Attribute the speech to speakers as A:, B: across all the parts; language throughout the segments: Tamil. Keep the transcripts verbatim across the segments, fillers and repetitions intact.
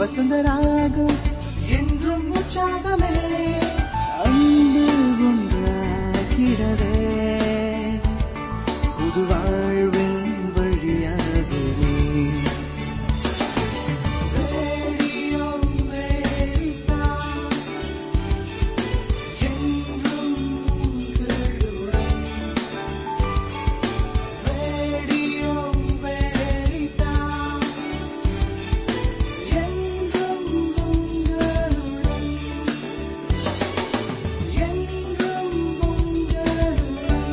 A: வசந்தராகம் என்றும் உற்சாகமே அன்பு ஒன்றாகிடவே புது வாழ்வின் வழியாகவே ரேடியோ அமெரிக்கா என்றும் உங்களுடன். ரேடியோ அமெரிக்கா என்றும் உங்களுடன். என்றும் உங்களுடன்.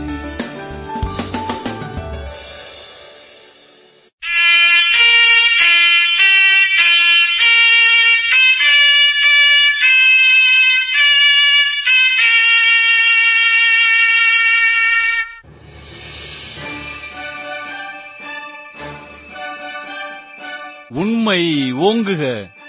B: உண்மை ஓங்குக.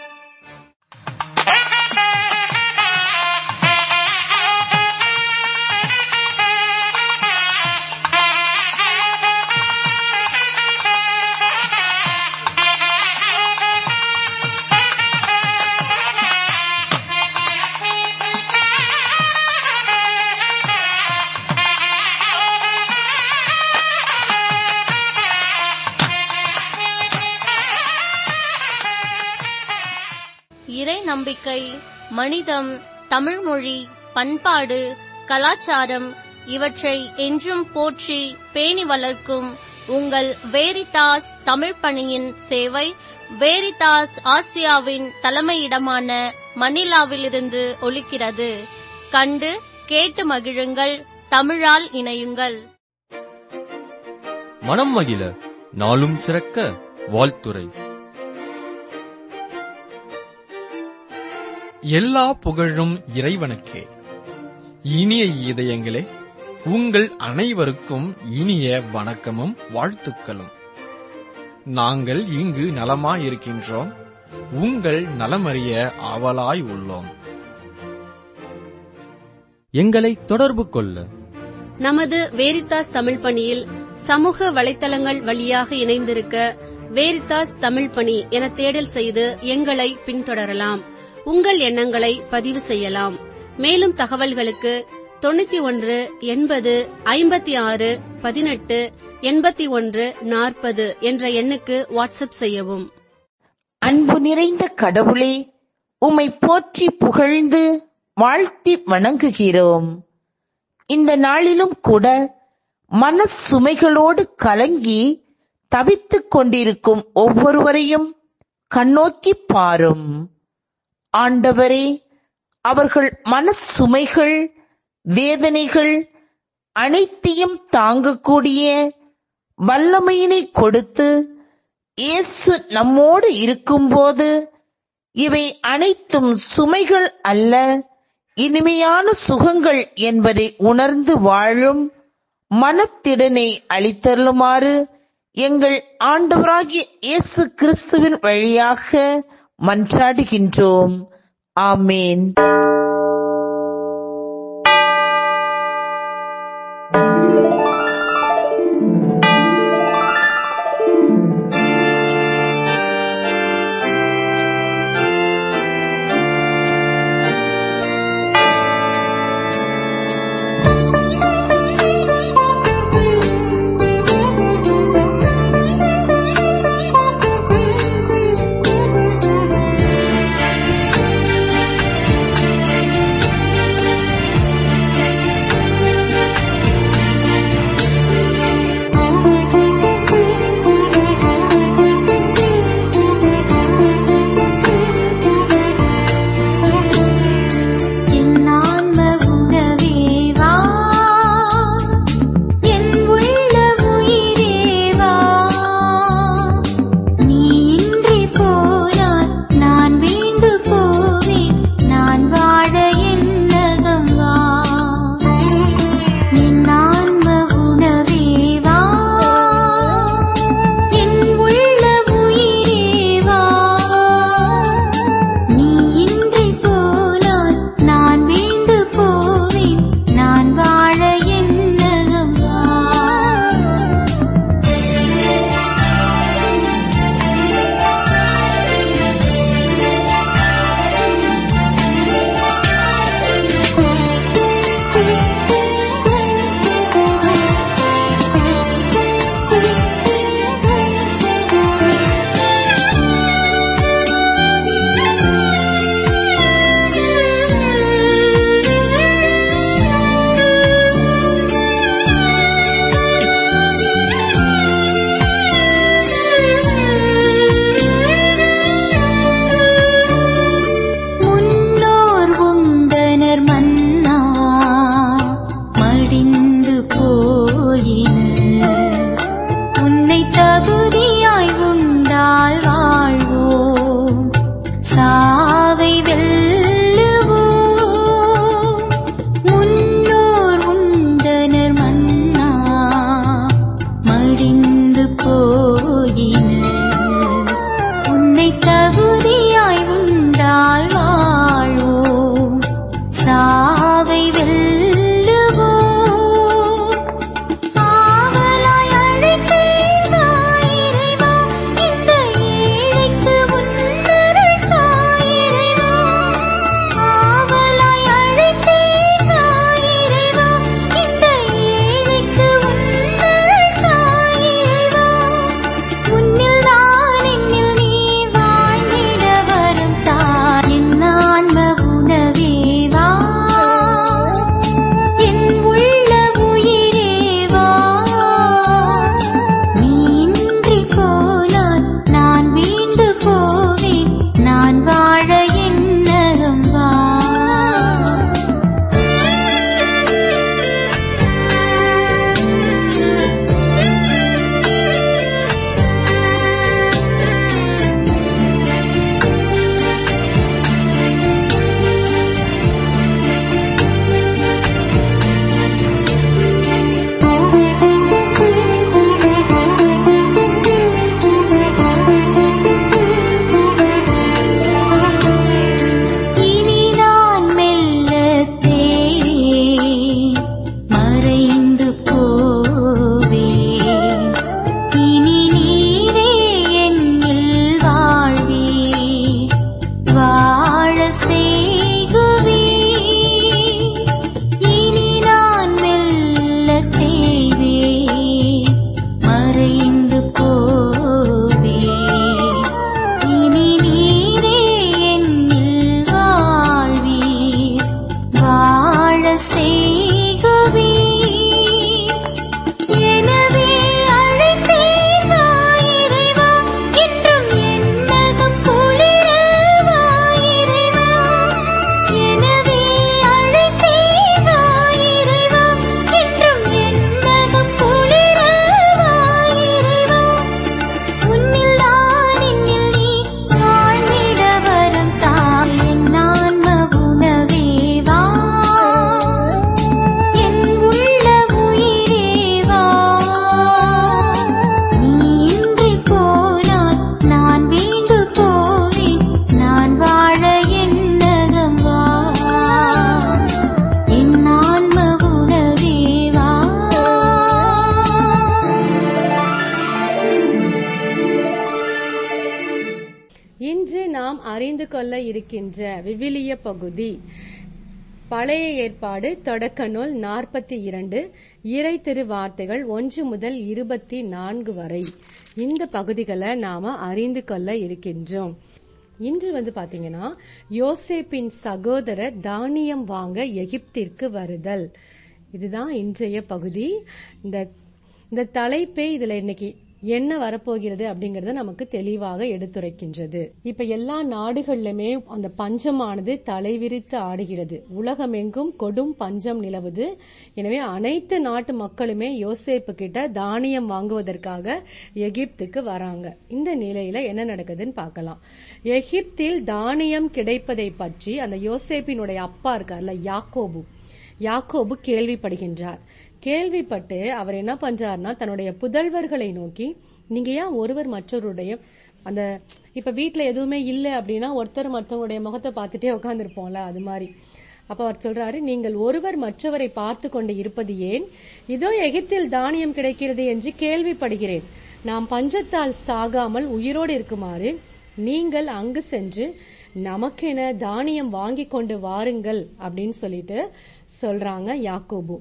C: இறை நம்பிக்கை, மனிதம், தமிழ்மொழி, பண்பாடு, கலாச்சாரம் இவற்றை என்றும் போற்றி பேணி வளர்க்கும் உங்கள் வேரிதாஸ் தமிழ் பணியின் சேவை வேரிதாஸ் ஆசியாவின் தலைமையிடமான மணிலாவிலிருந்து ஒலிக்கிறது. கண்டு கேட்டு மகிழுங்கள். தமிழால் இணையுங்கள்.
D: மனம் மகிழ நாளும் சிறக்க வாழ்த்துரை.
E: எல்லா புகழும் இறைவனுக்கே. இனிய இதயங்களே, உங்கள் அனைவருக்கும் இனிய வணக்கமும் வாழ்த்துக்களும். நாங்கள் இங்கு நலமாயிருக்கின்றோம். உங்கள் நலமறிய ஆவலாய் உள்ளோம்.
D: எங்களை தொடர்பு கொள்ள
F: நமது வேரிதாஸ் தமிழ் பணியில் சமூக வலைத்தளங்கள் வழியாக இணைந்திருக்க வேரிதாஸ் தமிழ் பணி என தேடல் செய்து எங்களை பின்தொடரலாம். உங்கள் எண்ணங்களை பதிவு செய்யலாம். மேலும் தகவல்களுக்கு தொண்ணூத்தி ஒன்று எண்பது ஐம்பத்தி ஆறு பதினெட்டு எண்பத்தி ஒன்று நாற்பது என்ற எண்ணுக்கு வாட்ஸ்அப் செய்யவும்.
G: அன்பு நிறைந்த கடவுளே, உம்மை போற்றி புகழ்ந்து வாழ்த்தி வணங்குகிறோம். இந்த நாளிலும் கூட மன சுமைகளோடு கலங்கி தவித்துக் கொண்டிருக்கும் ஒவ்வொருவரையும் கண்ணோக்கி பாரும். ஆண்டவரே, அவர்கள் மன சுமைகள், வேதனைகள் அனைத்தையும் தாங்கக்கூடிய வல்லமையினை கொடுத்து, இயேசு நம்மோடு இருக்கும்போது இவை அனைத்தும் சுமைகள் அல்ல, இனிமையான சுகங்கள் என்பதை உணர்ந்து வாழும் மனத்திடனை அளித்தருளுமாறு எங்கள் ஆண்டவராகிய இயேசு கிறிஸ்துவின் வழியாக மன்றாடுகின்றோம். ஆமேன்.
H: கொள்ள இருக்கின்ற விவிலிய பகுதி பழைய ஏற்பாடு தொடக்க நூல் நாற்பத்தி இரண்டு இறை திரு வார்த்தைகள் ஒன்று முதல் இருபத்தி நான்கு வரை. இந்த பகுதிகளை நாம அறிந்து கொள்ள இருக்கின்றோம். இன்று வந்து பாத்தீங்கன்னா யோசேப்பின் சகோதரர் தானியம் வாங்க எகிப்திற்கு வருதல். இதுதான் இன்றைய பகுதி. இந்த இந்த தலைப்பே இதுல இன்னைக்கு என்ன வரப்போகிறது அப்படிங்கறத நமக்கு தெளிவாக எடுத்துரைக்கின்றது. இப்ப எல்லா நாடுகளிலுமே அந்த பஞ்சமானது தலைவிரித்து ஆடுகிறது. உலகமெங்கும் கொடும் பஞ்சம் நிலவுது. எனவே அனைத்து நாட்டு மக்களுமே யோசேப்பு கிட்ட தானியம் வாங்குவதற்காக எகிப்துக்கு வராங்க. இந்த நிலையில என்ன நடக்குதுன்னு பார்க்கலாம். எகிப்தில் தானியம் கிடைப்பதை பற்றி அந்த யோசேப்பினுடைய அப்பா இருக்கார்ல யாக்கோபு யாக்கோபு கேள்விப்படுகின்றார். கேள்விப்பட்டு அவர் என்ன பண்றாருன்னா தன்னுடைய புதல்வர்களை நோக்கி, நீங்க ஏன் ஒருவர் மற்றவருடைய அந்த இப்ப வீட்டுல எதுவுமே இல்லை அப்படின்னா ஒருத்தர் மற்றவருடைய முகத்தை பார்த்துட்டே உட்கார்ந்துருப்போம்ல, அது மாதிரி. அப்ப அவர் சொல்றாரு, நீங்கள் ஒருவர் மற்றவரை பார்த்து கொண்டு இருப்பது ஏன்? இதோ எகிப்தில் தானியம் கிடைக்கிறது என்று கேள்விப்படுகிறேன். நாம் பஞ்சத்தால் சாகாமல் உயிரோடு இருக்குமாறு நீங்கள் அங்கு சென்று நமக்கென தானியம் வாங்கி கொண்டு வாருங்கள் அப்படின்னு சொல்லிட்டு சொல்றாங்க யாக்கோபு.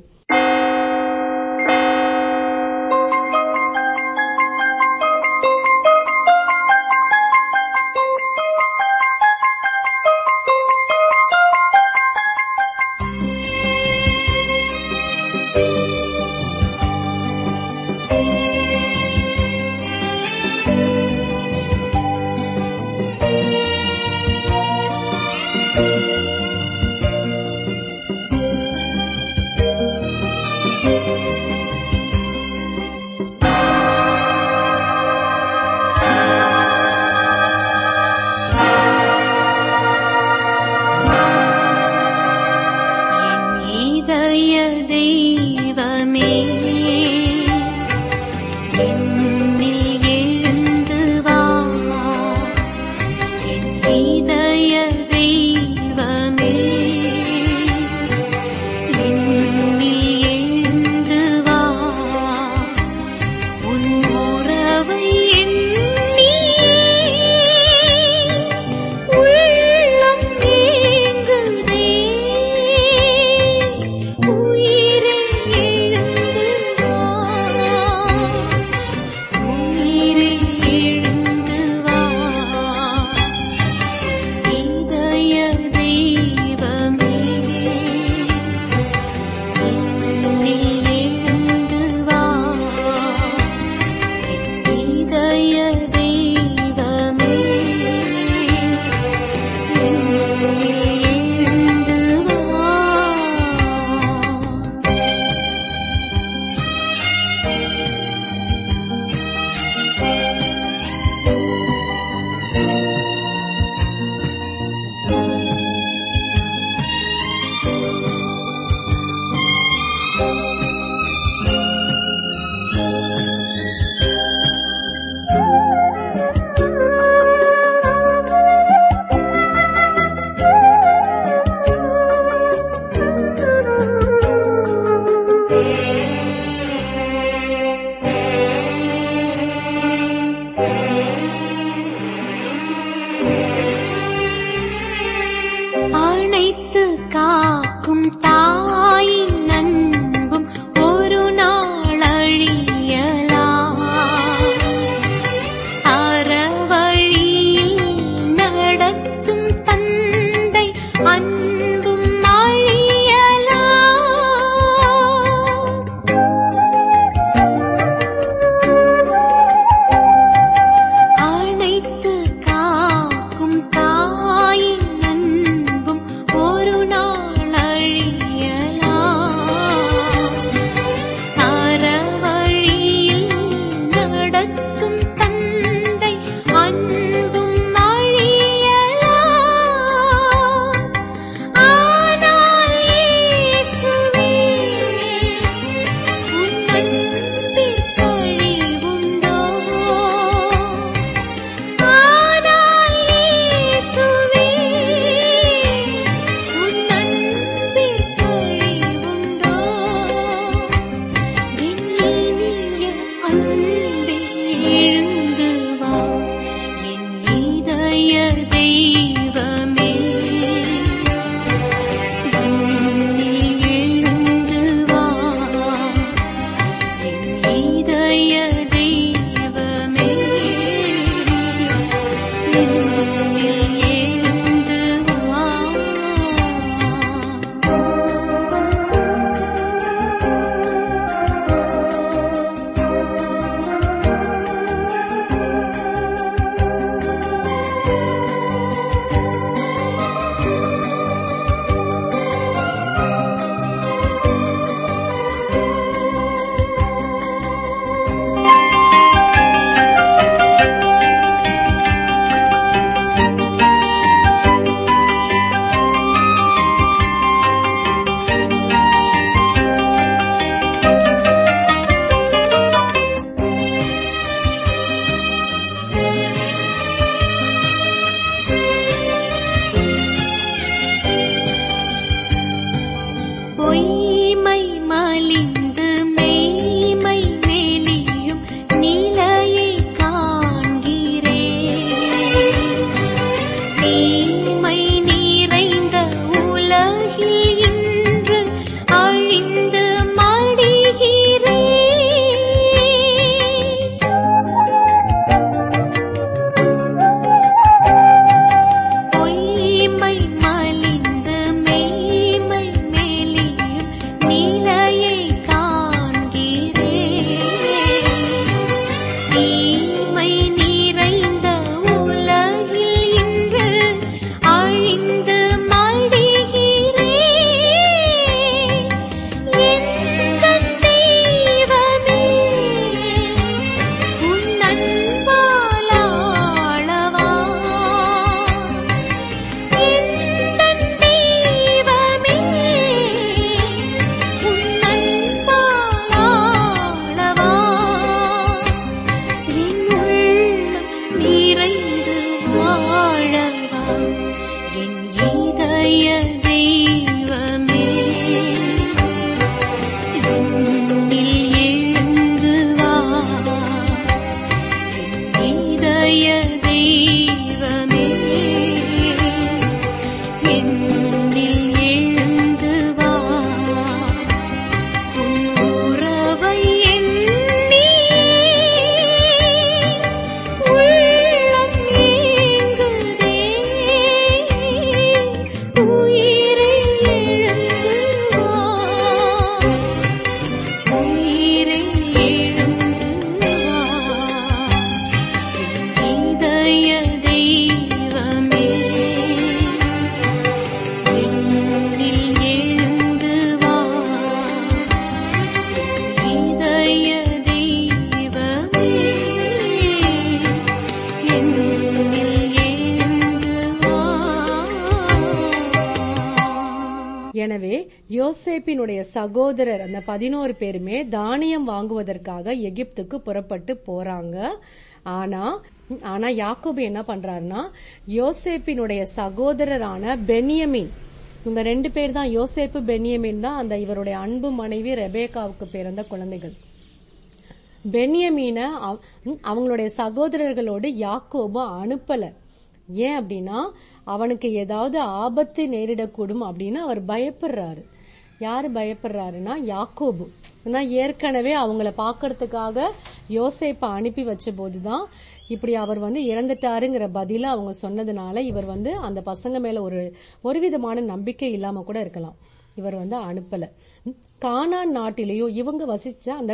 H: எனவே யோசேப்பினுடைய சகோதரர் அந்த பதினோரு பேருமே தானியம் வாங்குவதற்காக எகிப்துக்கு புறப்பட்டு போறாங்க. ஆனா ஆனா யாக்கோபு என்ன பண்றாருன்னா, யோசேப்பினுடைய சகோதரரான பென்யமீன், இவங்க ரெண்டு பேர் தான், யோசேப்பு பென்யமீன் தான் அந்த இவருடைய அன்பு மனைவி ரெபேக்காவுக்கு பிறந்த குழந்தைகள். பென்யமீனை அவங்களுடைய சகோதரர்களோடு யாக்கோபு அனுப்பல. ஏன் அப்படின்னா, அவனுக்கு ஏதாவது ஆபத்து நேரிடக்கூடும் அப்படின்னு அவர் பயப்படுறாரு. யாரு பயப்படுறாருன்னா யாக்கோபு. ஆனா ஏற்கனவே அவங்கள பாக்கிறதுக்காக யோசேப்பை அனுப்பி வச்ச போதுதான் இப்படி அவர் வந்து இறந்துட்டாருங்கிற பதில அவங்க சொன்னதுனால இவர் வந்து அந்த பசங்க மேல ஒரு ஒரு விதமான நம்பிக்கை இல்லாம கூட இருக்கலாம். இவர் வந்து அனுப்பல. கானான் நாட்டிலேயும் இவங்க வசிச்ச அந்த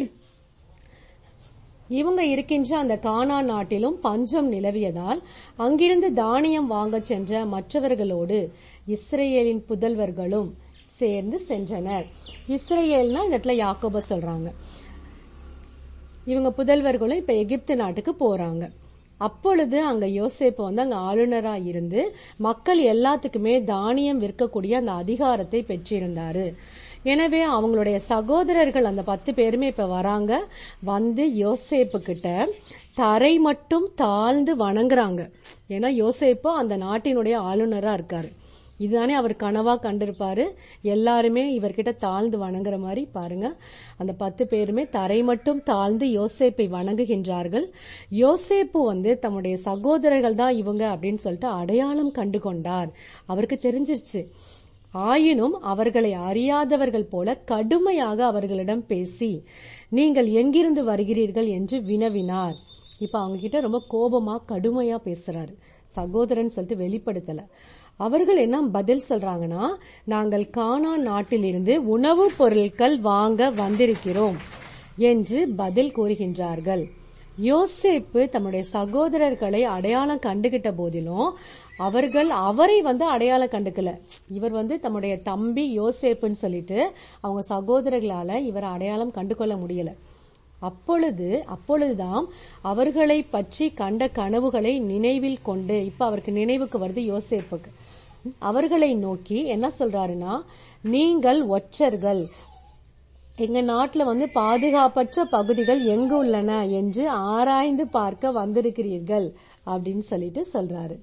H: இவங்க இருக்கின்ற அந்த கானான் நாட்டிலும் பஞ்சம் நிலவியதால் அங்கிருந்து தானியம் வாங்க சென்ற மற்றவர்களோடு இஸ்ரேலின் புதல்வர்களும் சேர்ந்து சென்றனர். இஸ்ரேல்னா இந்த இடத்துல யாக்கோப சொல்றாங்க. இவங்க புதல்வர்களும் இப்ப எகிப்து நாட்டுக்கு போறாங்க. அப்பொழுது அங்க யோசேப்பு வந்து அங்க ஆளுநரா இருந்து மக்கள் எல்லாத்துக்குமே தானியம் விற்கக்கூடிய அந்த அதிகாரத்தை பெற்றிருந்தாரு. எனவே அவங்களுடைய சகோதரர்கள் அந்த பத்து பேருமே இப்ப வராங்க. வந்து யோசேப்பு கிட்ட தரை மட்டும் தாழ்ந்து வணங்குறாங்க. ஏன்னா யோசேப்பு அந்த நாட்டினுடைய ஆளுநரா இருக்காரு. இதுதானே அவர் கனவா கண்டிருப்பாரு. எல்லாருமே இவர்கிட்ட தாழ்ந்து வணங்குற மாதிரி பாருங்க. அந்த பத்து பேருமே தரை மட்டும் தாழ்ந்து யோசேப்பை வணங்குகின்றார்கள். யோசேப்பு வந்து தம்முடைய சகோதரர்கள் தான் இவங்க அப்படின்னு சொல்லிட்டு அடையாளம் கண்டு கொண்டார். அவருக்கு தெரிஞ்சிருச்சு. ஆயினும் அவர்களை அறியாதவர்கள் போல கடுமையாக அவர்களிடம் பேசி, நீங்கள் எங்கிருந்து வருகிறீர்கள் என்று வினவினார். இப்ப அவங்க கிட்ட ரொம்ப கோபமா கடுமையா பேசுறாரு. சகோதரன் சொல்லிட்டு வெளிப்படுத்தல. அவர்கள் என்ன பதில் சொல்றாங்கன்னா, நாங்கள் கானான் நாட்டிலிருந்து உணவுப் பொருட்கள் வாங்க வந்திருக்கிறோம் என்று பதில் கூறுகின்றார்கள். யோசேப்பு தம்முடைய சகோதரர்களை அடையாளம் கண்டுகிட்ட போதிலும் அவர்கள் அவரை வந்து அடையாளம் கண்டுக்கல. இவர் வந்து தம்முடைய தம்பி யோசேப்புன்னு சொல்லிட்டு அவங்க சகோதரர்களால இவரை அடையாளம் கண்டுகொள்ள முடியல. அப்பொழுது அப்பொழுதுதான் அவர்களை பற்றி கண்ட கனவுகளை நினைவில் கொண்டு, இப்ப அவருக்கு நினைவுக்கு வருது யோசேப்புக்கு. அவர்களை நோக்கி என்ன சொல்றாருன்னா, நீங்கள் ஒற்றர்கள், எங்க நாட்டுல வந்து பாதுகாப்பற்ற பகுதிகள் எங்கு உள்ளன என்று ஆராய்ந்து பார்க்க வந்திருக்கிறீர்கள் அப்படின்னு சொல்லிட்டு சொல்றாரு.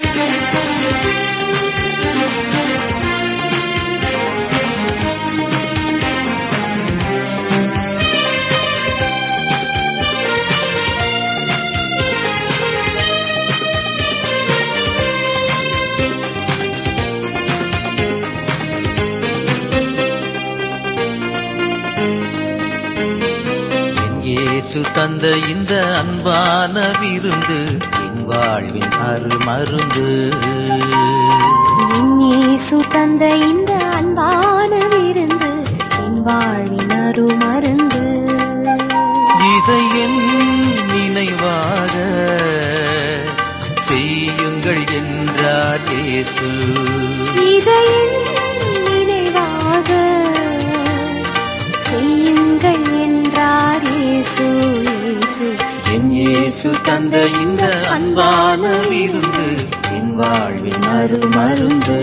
I: இயேசு தந்த இந்த அன்பான விருந்து என் வாழ்வின் அருமருந்து.
A: இயேசு தந்த இந்த அன்பான விருந்து என் வாழ்வின் அருமருந்து.
I: இதை என் நினைவாக செய்யுங்கள் என்றார் இயேசு.
A: இதை என் நினைவாக செய்யுங்கள் என்றார் இயேசு. இயேசு
I: என் இயேசு தந்த இந்த அன்பான விருந்து என் வாழ்வின் அருமருந்து.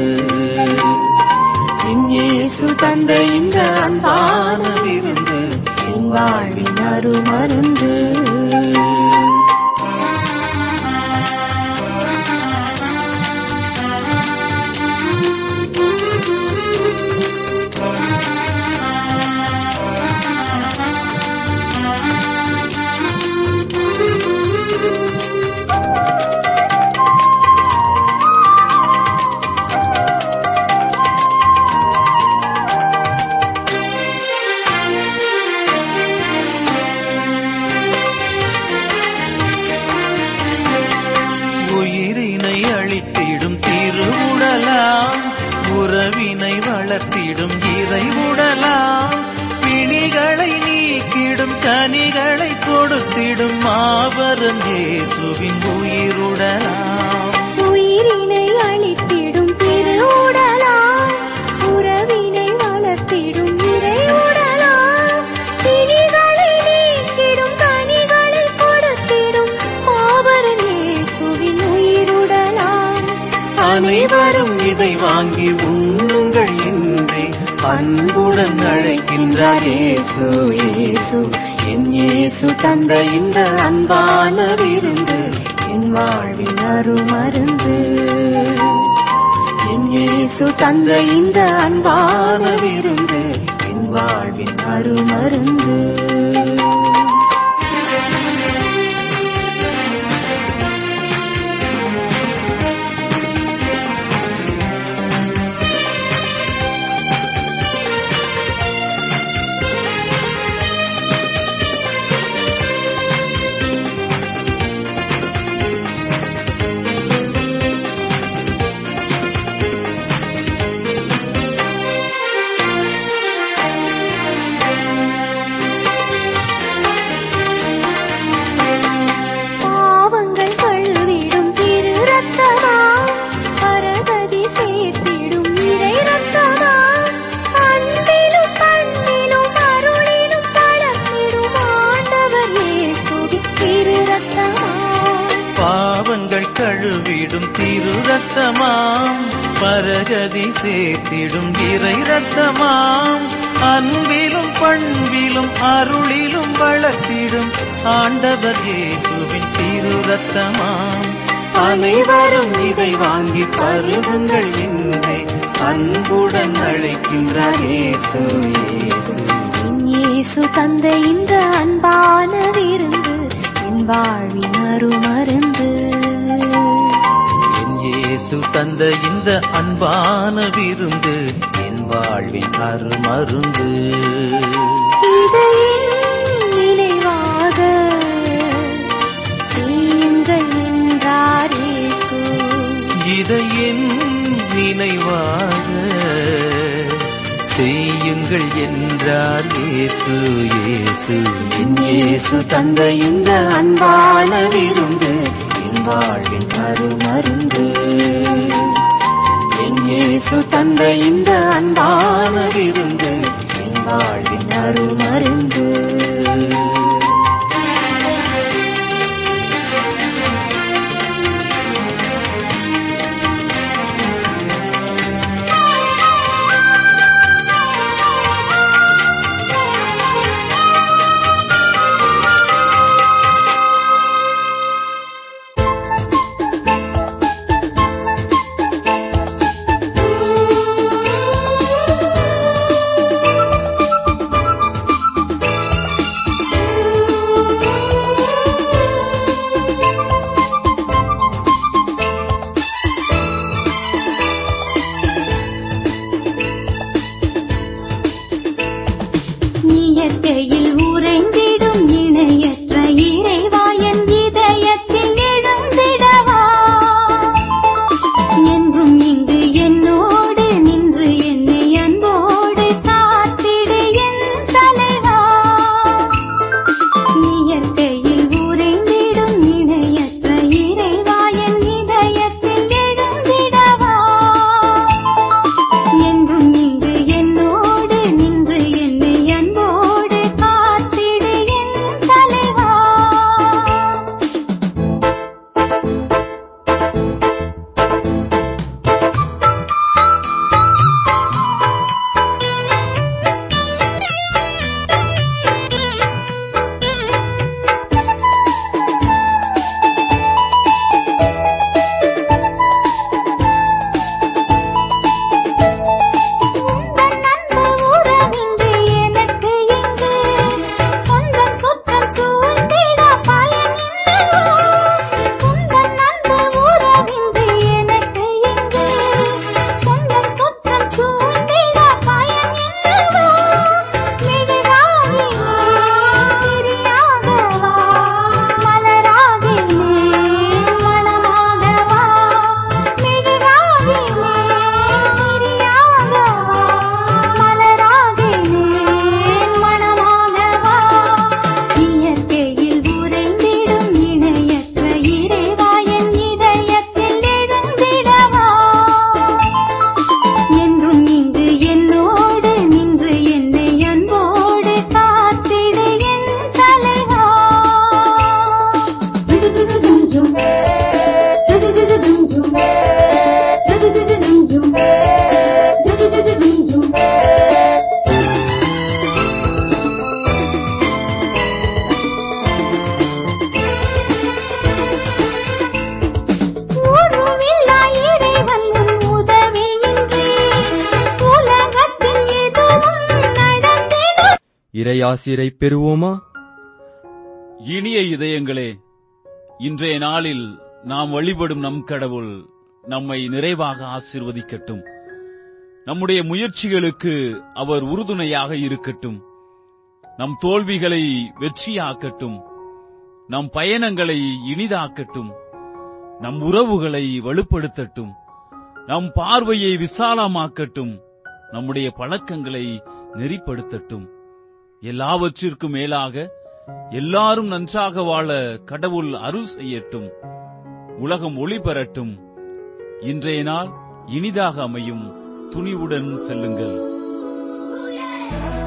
I: என் இயேசு தந்த இந்த அன்பான விருந்து என் வாழ்வின் அருமருந்து. உறவினை வளர்த்திடும் இறைவுடலாம், பிணிகளை நீக்கிடும் கனிகளை கொடுத்திடும் மாபெரும் இயேசுவின் உயிருடலாம்.
A: உயிரினை அளித்திடும் திருவுடலாம், உறவினை வளர்த்திடும் இறைவுடலாம், பிணிகளை நீக்கிடும் கனிகளை கொடுத்திடும் மாபெரும் இயேசுவின் உயிருடலாம்.
I: அனைவரும் இதை வாங்கி உண்ணுங்கள். அன்புடன் அழைக்கின்றார் இயேசு இயேசு. என் இயேசு தந்த இந்த அன்பான விருந்து என் வாழ்வின் அருமருந்து. என் இயேசு தந்த இந்த அன்பான விருந்து என் வாழ்வின் அருமருந்து. கழுவிடும் திரு ரத்தமாம், பரகதி சேர்த்திடும் இறை ரத்தமாம், அன்பிலும் பண்பிலும் அருளிலும் வளர்த்திடும் ஆண்டவர் இயேசுவின் திரு ரத்தமாம். அனைவரும் இதை வாங்கி பருகுங்கள் என்னை அன்புடன் அழைக்கின்றார் இயேசு இயேசு.
A: இயேசு தந்த இந்த அன்பான விருந்து என் வாழ்வின் அருமருந்து.
I: இயேசு தந்த இந்த அன்பான விருந்து என் வாழ்வின் அருமருந்து.
A: இதை நினைவாக செய்யுங்கள் என்றார் இயேசு.
I: இதை என் நினைவாக செய்யுங்கள் என்றார் இயேசு இயேசு. என் இயேசு தந்த இந்த அன்பான விருந்து என் வாழ்வின் அருமருந்து. என் இயேசு தந்த இந்த அன்பான விருந்து என் வாழ்வின் அருமருந்து.
D: இறையாசிரை பெறுவோமா?
B: இனிய இதயங்களே, இன்றைய நாளில் நாம் வழிபடும் நம் கடவுள் நம்மை நிறைவாக ஆசீர்வதிக்கட்டும். நம்முடைய முயற்சிகளுக்கு அவர் உறுதுணையாக இருக்கட்டும். நம் தோல்விகளை வெற்றியாக்கட்டும். நம் பயணங்களை இனிதாக்கட்டும். நம் உறவுகளை வலுப்படுத்தட்டும். நம் பார்வையை விசாலமாக்கட்டும். நம்முடைய பழக்கங்களை நெறிப்படுத்தட்டும். எல்லாவற்றிற்கும் மேலாக எல்லாரும் நன்றாக வாழ கடவுள் அருள் செய்யட்டும். உலகம் ஒளி பெறட்டும். இன்றைய நாள் இனிதாக அமையும். துணிவுடன் செல்லுங்கள்.